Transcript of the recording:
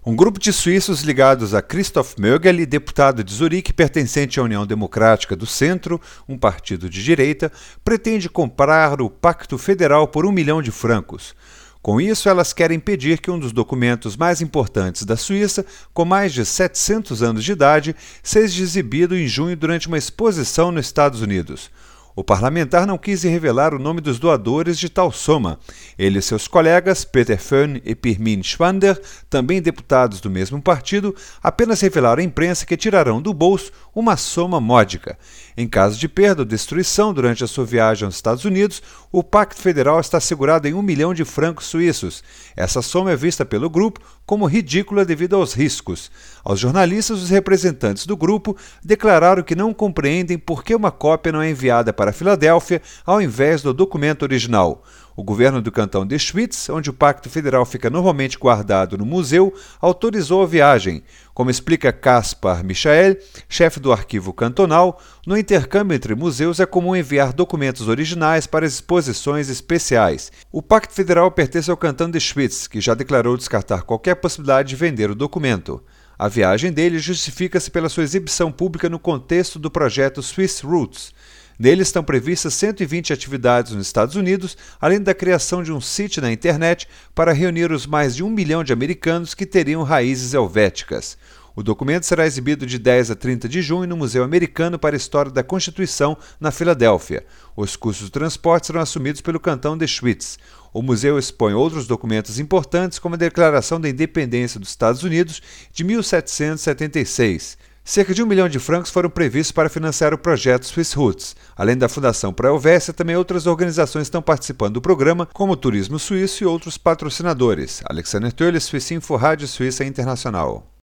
Um grupo de suíços ligados a Christoph Mögele, deputado de Zurique pertencente à União Democrática do Centro, um partido de direita, pretende comprar o Pacto Federal por 1 milhão de francos. Com isso, elas querem impedir que um dos documentos mais importantes da Suíça, com mais de 700 anos de idade, seja exibido em junho durante uma exposição nos Estados Unidos. O parlamentar não quis revelar o nome dos doadores de tal soma. Ele e seus colegas, Peter Föhn e Pirmin Schwander, também deputados do mesmo partido, apenas revelaram à imprensa que tirarão do bolso uma soma módica. Em caso de perda ou destruição durante a sua viagem aos Estados Unidos, o Pacto Federal está assegurado em 1 milhão de francos suíços. Essa soma é vista pelo grupo como ridícula devido aos riscos. Aos jornalistas, os representantes do grupo declararam que não compreendem por que uma cópia não é enviada para Filadélfia ao invés do documento original. O governo do cantão de Schwyz, onde o Pacto Federal fica normalmente guardado no museu, autorizou a viagem. Como explica Caspar Michael, chefe do arquivo cantonal, no intercâmbio entre museus é comum enviar documentos originais para exposições especiais. O Pacto Federal pertence ao cantão de Schwyz, que já declarou descartar qualquer possibilidade de vender o documento. A viagem dele justifica-se pela sua exibição pública no contexto do projeto Swiss Roots. Nele estão previstas 120 atividades nos Estados Unidos, além da criação de um sítio na internet para reunir os mais de 1 milhão de americanos que teriam raízes helvéticas. O documento será exibido de 10 a 30 de junho no Museu Americano para a História da Constituição, na Filadélfia. Os custos de transporte serão assumidos pelo cantão de Schwyz. O museu expõe outros documentos importantes, como a Declaração da Independência dos Estados Unidos de 1776. Cerca de 1 milhão de francos foram previstos para financiar o projeto Swiss Roots. Além da Fundação Pro Helvécia, também outras organizações estão participando do programa, como o Turismo Suíço e outros patrocinadores. Alexander Tölle, Suíça Info, Rádio Suíça Internacional.